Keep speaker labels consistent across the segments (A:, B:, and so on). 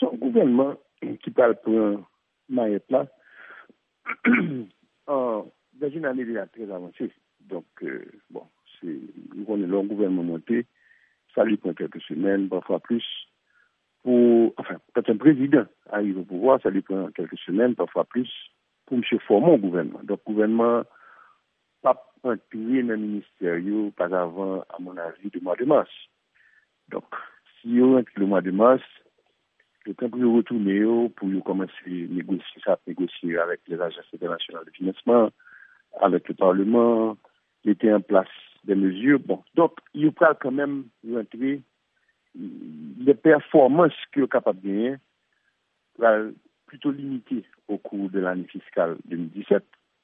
A: son gouvernement qui parle pour Maïette là, dans une année déjà très avancée. Donc, on est le gouvernement monté, ça lui prend quelques semaines, parfois plus. Quand un président arrive au pouvoir, ça lui prend quelques semaines, parfois plus, pour M. former au gouvernement. Donc, le gouvernement pas entré dans le ministère pas avant, à mon avis, le mois de mars. Donc, si on entre le mois de mars, le temps pour retourner pour commencer à négocier avec les agences internationales de financement, avec le Parlement, mettre en place des mesures. Bon, donc, il faut quand même rentrer les performances qu'il est capable de gagner, plutôt limitées au cours de l'année fiscale 2017.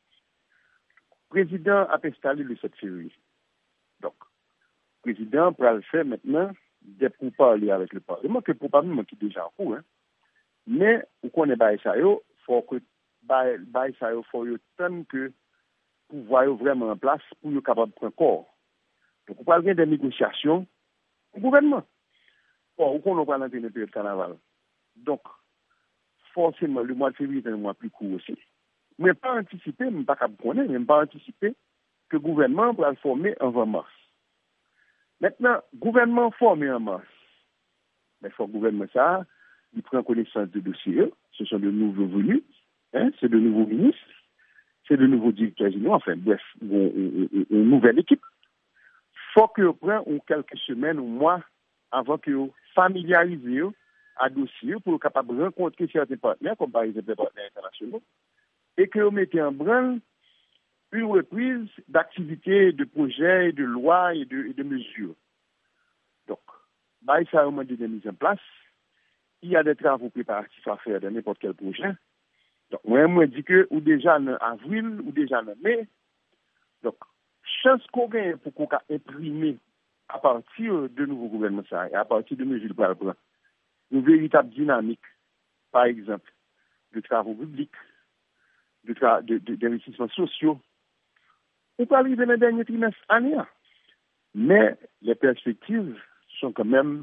A: Le président a installé le 7 février. Donc, le président pourra le faire maintenant des pourparlers avec le Parlement, que probablement qui est déjà en cours. Mais, où qu'on est ça, il faut que il faut tant que pouvoir vraiment en place pour être capable de prendre corps. Donc, on parle bien des négociations au gouvernement. Bon, où qu'on va entrer dans le période carnaval. Donc, forcément, le mois de février est un mois plus court aussi. Mais pas anticiper, mais pas anticiper que le gouvernement va le former avant mars. Maintenant, gouvernement formé en mars. Mais il faut que le gouvernement, ça, il prend connaissance de dossiers. Ce sont de nouveaux venus, c'est de nouveaux ministres, c'est de nouveaux directeurs généraux, enfin, bref, une nouvelle équipe. Il faut que vous preniez quelques semaines ou mois avant que vous familiarisez à dossier pour être capable de rencontrer certains partenaires, comme par exemple les partenaires internationaux, et que vous mettez en branle une reprise d'activités, de projets, de lois et de mesures. Donc, ça a un moment de mise en place. Il y a des travaux préparatifs à faire dans n'importe quel projet. Donc, moi, je dis que, ou déjà en avril, ou déjà en mai. Donc, chance qu'on gagne pour qu'on imprimer à partir de nouveaux gouvernements, et à partir de mesures pour prendre une véritable dynamique, par exemple, de travaux publics, d'investissements sociaux. On peut arriver dans le dernier trimestre année. Mais les perspectives sont quand même,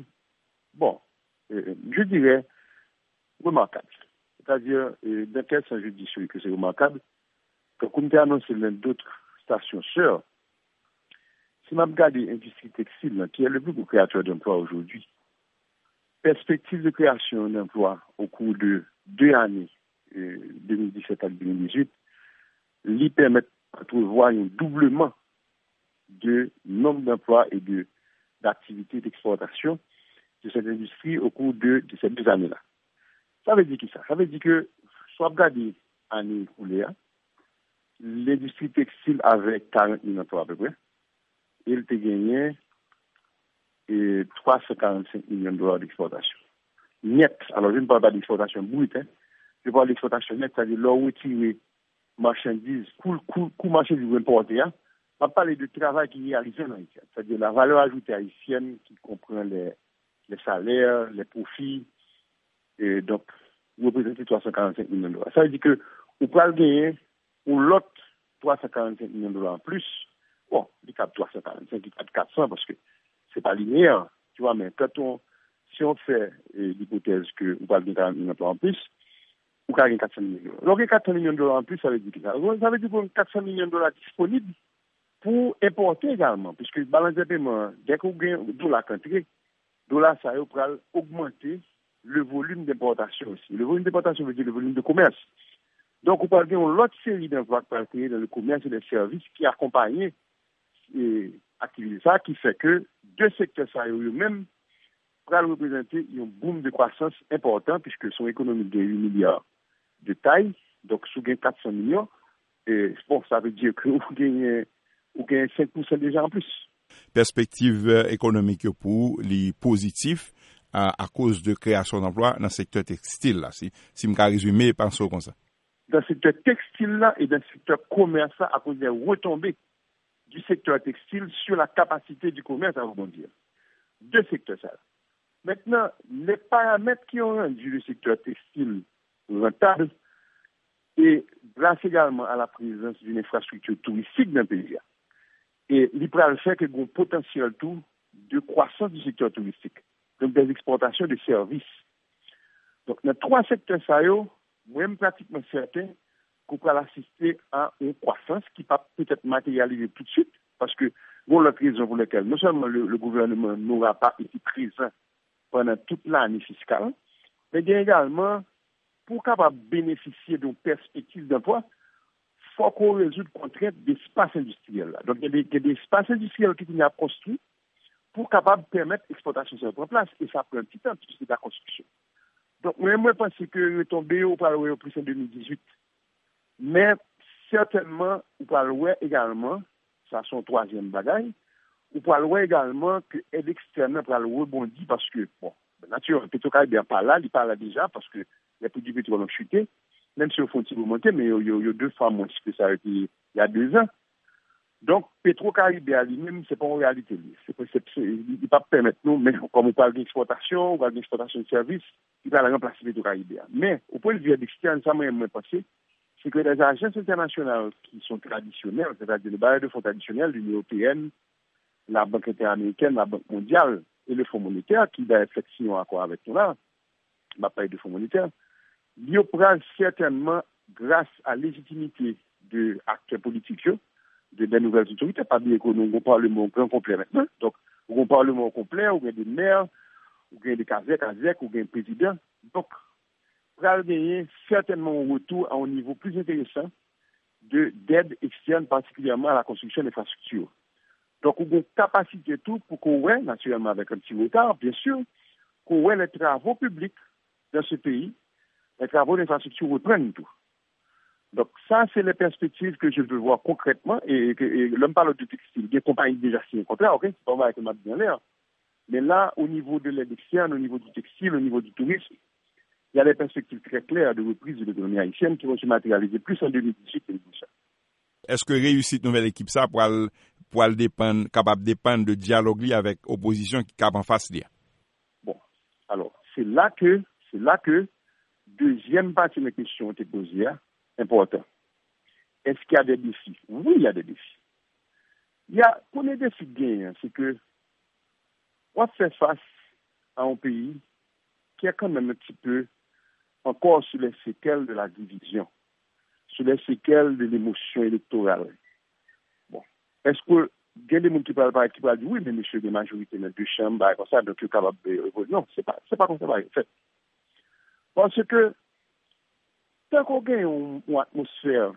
A: je dirais, remarquables. C'est-à-dire, dans quel sens je dis que c'est remarquable, que comme tu as annoncé dans d'autres stations sœurs, si je regarde l'industrie textile, qui est le plus gros créateur d'emplois aujourd'hui, perspective de création d'emplois au cours de 2 années, 2017 à 2018, lui permettent de voir un doublement de nombre d'emplois et d'activités d'exportation de cette industrie au cours de ces 2 années-là. Ça veut dire que ça veut dire que, soit regarder l'année écoulée, l'industrie textile avait 40 000 emplois à peu près, et elle a gagné 345 millions de dollars d'exportation. Net, alors je ne parle pas d'exportation brute, je parle d'exportation nette, c'est-à-dire là où retirer marchandises, coût marchandises importées, on va parler de travail qui est réalisé en Haïti, c'est-à-dire la valeur ajoutée haïtienne qui comprend les salaires, les profits, et donc, vous représentez 345 millions de dollars. Ça veut dire que vous pouvez gagner ou l'autre 345 millions de dollars en plus. Bon, il y a 345, il y a 400 parce que c'est pas linéaire, tu vois, mais si on fait l'hypothèse que vous pouvez gagner 40 millions de dollars en plus, vous pouvez gagner 400 millions de dollars. Donc, 400 millions de dollars en plus, ça veut dire que ça veut dire que 400 millions de dollars disponibles pour importer également, puisque balance de paiement, dès que vous gagnez dollar country, dollar, ça va augmenter le volume d'importation aussi. Le volume d'importation veut dire le volume de commerce. Donc, on parle d'une autre série d'emplois qui peuvent créer dans le commerce et les services qui accompagnent activités ça, qui fait que 2 secteurs ça eux-mêmes peuvent représenter un boom de croissance important puisque son économie de 8 milliards de taille, donc sous 400 millions, et bon, ça veut dire que vous gagnez 5% déjà en plus.
B: Perspective économique pour les positifs à cause de création d'emplois dans le secteur textile là, si je peux résumer pensons comme ça.
A: Dans le secteur textile là et dans le secteur commerce là, à cause des retombées du secteur textile sur la capacité du commerce à rebondir. 2 secteurs ça. Maintenant, les paramètres qui ont rendu le secteur textile rentable et grâce également à la présence d'une infrastructure touristique dans le pays. Et l'IPRA le fait que un potentiel tout de croissance du secteur touristique, donc des exportations de services. Donc, Dans trois secteurs, ça y est, moi-même pratiquement certain qu'on peut assister à une croissance qui va peut-être matérialiser tout de suite, parce que bon, la raison pour laquelle non seulement le gouvernement n'aura pas été présent pendant toute l'année fiscale, mais bien également, pour capable bénéficier d'une perspective d'emploi, il faut qu'on résout les contraintes d'espace industriel. Là. Donc, il y a des espaces industriels qui sont construits pour capable permettre l'exportation sur la place, et ça prend un petit temps, parce que c'est la construction. Donc, moi, je pense que tomber au Palais au plus en 2018. Mais, certainement, au Palais également, ça son troisième bagaille, au Palais également que l'aide externe pour le rebondir parce que, bon, naturellement, Petro-Caribéen pas là, il parle déjà parce que les prix du pétrole ont chuté, même si au fond, ils vont monter, mais il y a 2 fois moins que ça a été il y a 2 ans. Donc, Petro-Caribéen lui-même, c'est pas en réalité. Il ne pas permettre nous, mais comme on parle d'exportation, on parle d'exportation de services, il va remplacer Petro-Caribéen. Mais, au point de vue externe, ça m'a pensé, c'est que les agences internationales qui sont traditionnelles, c'est-à-dire les bailleurs de fonds traditionnels, l'Union européenne, la Banque interaméricaine, la Banque mondiale et le Fonds monétaire, qui va effectivement accord avec nous là, ma paye de Fonds monétaire, ils prennent certainement, grâce à la légitimité de acteurs politiques, des nouvelles autorités, pas bien qu'on a un parlement grand complet maintenant. Donc, on a un parlement complet, on a des maires, on a des CASEC, on a un président. Donc, on va gagner certainement un retour à un niveau plus intéressant d'aide externe, particulièrement à la construction d'infrastructures. Donc, on a une capacité tout pour qu'on ait, naturellement avec un petit retard, bien sûr, qu'on ait les travaux publics dans ce pays, les travaux d'infrastructure reprennent tout. Donc, ça, c'est les perspectives que je veux voir concrètement. Et l'homme parle de textile. Des compagnies déjà signé un contrat, ok? C'est pas mal avec le map bien l'air. Mais là, au niveau de l'aide externe, au niveau du textile, au niveau du tourisme, il y a des perspectives très claires de reprise de l'économie haïtienne qui vont se matérialiser plus en 2018 que 2017.
B: Est-ce que réussite nouvelle équipe ça pour dépendre, capable de dépendre de dialogue avec opposition qui cap en face là?
A: Bon. Alors, c'est là que, deuxième partie de la question était posée, important. Est-ce qu'il y a des défis? Oui, il y a des défis. Pour les défis gagnants, c'est que on fait face à un pays qui est quand même un petit peu encore sur les séquelles de la division, sur les séquelles de l'émotion électorale. Bon. Est-ce que il y a des gens qui parlent dire oui, mais monsieur, des majorités dans 2 chambres, comme ça, donc il est capable de. Non, c'est pas comme ça, en fait. Parce que tant qu'on gagne une atmosphère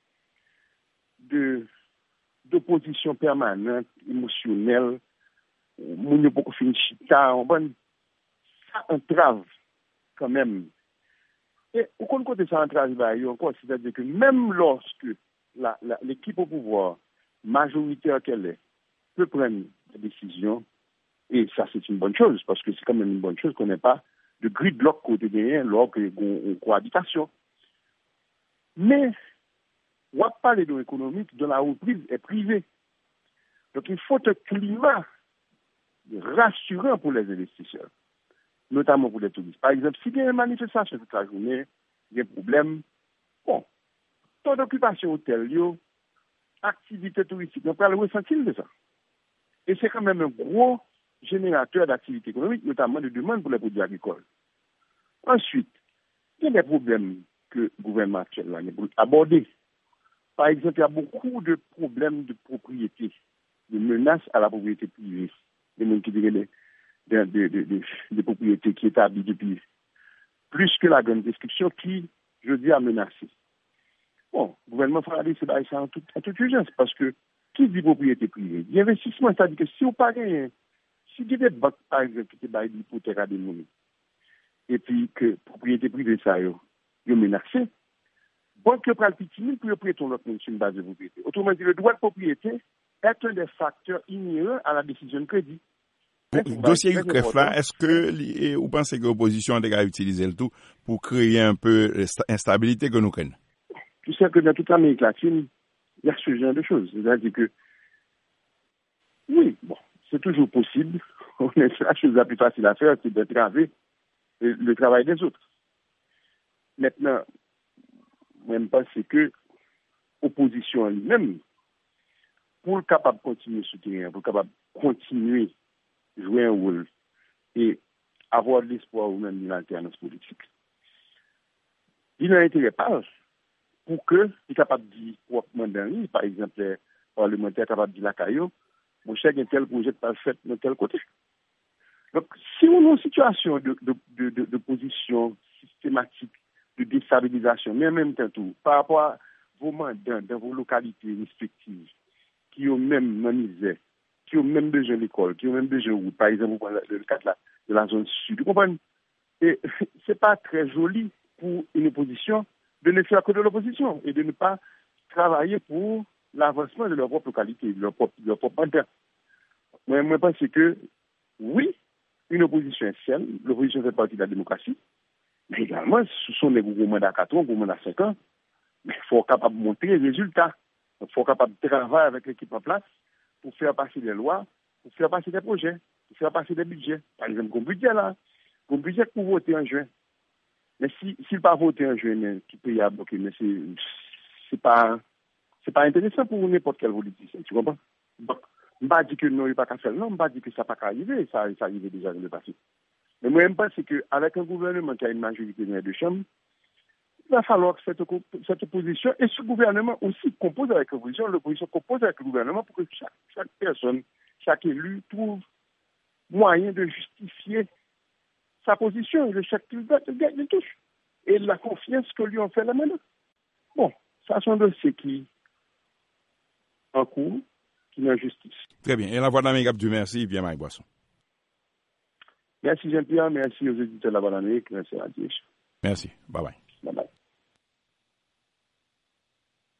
A: d'opposition permanente, émotionnelle, on n'a pas fini chita, ça entrave quand même. Et au côté ça entrave, encore, c'est-à-dire que même lorsque l'équipe au pouvoir, majoritaire qu'elle est, peut prendre des décisions, et ça c'est une bonne chose, parce que c'est quand même une bonne chose qu'on n'ait pas de gridlock côté derrière lors qu'on cohabitation. Mais, on va parler de l'économie dont la reprise est privée. Donc, il faut un climat rassurant pour les investisseurs, notamment pour les touristes. Par exemple, s'il y a une manifestation toute la journée, il y a un problème, bon, taux d'occupation hôtel, activité touristique, on peut le ressentir de ça. Et c'est quand même un gros générateur d'activité économique, notamment de demande pour les produits agricoles. Ensuite, il y a des problèmes que le gouvernement actuel a abordés. Par exemple, il y a beaucoup de problèmes de propriété, de menaces à la propriété privée. Des gens qui diraient des propriétés qui établies depuis plus que la grande description qui, je dis, a menacé. Bon, le gouvernement français, c'est ça en toute urgence, parce que qui dit propriété privée? L'investissement, c'est-à-dire que si on parle rien, si il y a des banques, par exemple, qui baillent l'hypothèque à des monnaies, et puis que propriété privée, ça, est menacé, banque qui prend le petit pour prêter l'autre sur une base de propriété. Autrement dit, le droit de propriété est un des facteurs inhérents à la décision de crédit.
B: Dossier UCREF là, est-ce que vous pensez que l'opposition a déjà utilisé le tout pour créer un peu l'instabilité que nous connaissons?
A: Tu sais que dans toute l'Amérique latine, il y a ce genre de choses. C'est-à-dire que, oui, bon, c'est toujours possible. La chose la plus facile à faire, c'est d'entraver le travail des autres. Maintenant, même pas, c'est que l'opposition elle-même, pour être capable de continuer ce terrain, pour être capable de continuer à jouer un rôle et avoir de l'espoir ou même une alternance politique, il a intérêt pas pour que il est capable de dire proprement dans lui, par exemple, les parlementaires capables de dire la caillou, mon cher, il y a tel projet pas fait de tel côté. Donc, si on a une situation de position systématique, de déstabilisation, mais en même temps tout, par rapport à vos mandats dans vos localités respectives, qui ont même misère, qui ont même besoin d'école, qui ont même besoin de route, par exemple, le cas de la zone sud, vous comprenez? Et c'est pas très joli pour une opposition de ne faire que de l'opposition et de ne pas travailler pour l'avancement de leur propre localité, de leur propre mandat. Moi, je pense que, oui, une opposition est saine, l'opposition fait partie de la démocratie, mais également, ce sont des gouvernements d'à 4 ans, gouvernements d'à 5 ans, mais il faut être capable de montrer les résultats. Il faut être capable de travailler avec l'équipe en place pour faire passer des lois, pour faire passer des projets, pour faire passer des budgets. Par exemple, comme budget là, comme budget pour voter en juin. Mais s'il pas voter en juin, tout pays a bloqué, mais c'est pas intéressant pour n'importe quel politicien, tu comprends? Donc, je ne pas dire que non, il n'y a pas qu'à faire, non, je ne pas dire que ça n'a pas arrivé, ça arrive déjà dans le passé. Mais moi, je pense qu'avec un gouvernement qui a une majorité dans les deux chambres, il va falloir que cette opposition, et ce gouvernement aussi compose avec l'opposition compose avec le gouvernement pour que chaque personne, chaque élu trouve moyen de justifier sa position et le chèque qu'il touche. Et la confiance que lui ont fait là maintenant. Bon, ça sont des dossiers qui en cours, qui est en justice.
B: Très bien. Et la voix d'Amérique Abdou, merci, bien Mike Boisson.
A: Merci Jean-Pierre, merci aux éditeurs de la Voix d'Amérique, merci à Dieu.
B: Merci. Bye bye.
A: Bye bye.